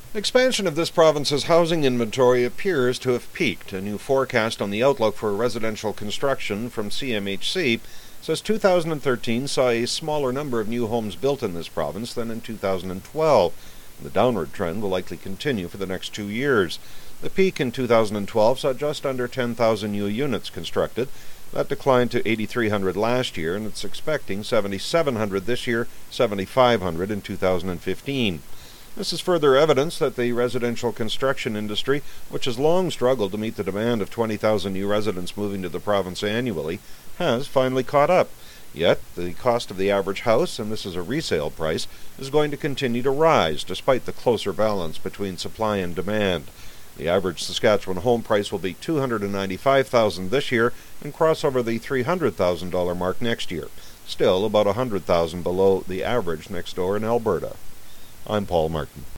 Expansion of this province's housing inventory appears to have peaked. A new forecast on the outlook for residential construction from CMHC says 2013 saw a smaller number of new homes built in this province than in 2012. The downward trend will likely continue for the next 2 years. The peak in 2012 saw just under 10,000 new units constructed. That declined to 8,300 last year, and it's expecting 7,700 this year, 7,500 in 2015. This is further evidence that the residential construction industry, which has long struggled to meet the demand of 20,000 new residents moving to the province annually, has finally caught up. Yet, the cost of the average house, and this is a resale price, is going to continue to rise despite the closer balance between supply and demand. The average Saskatchewan home price will be $295,000 this year and cross over the $300,000 mark next year, still about $100,000 below the average next door in Alberta. I'm Paul Martin.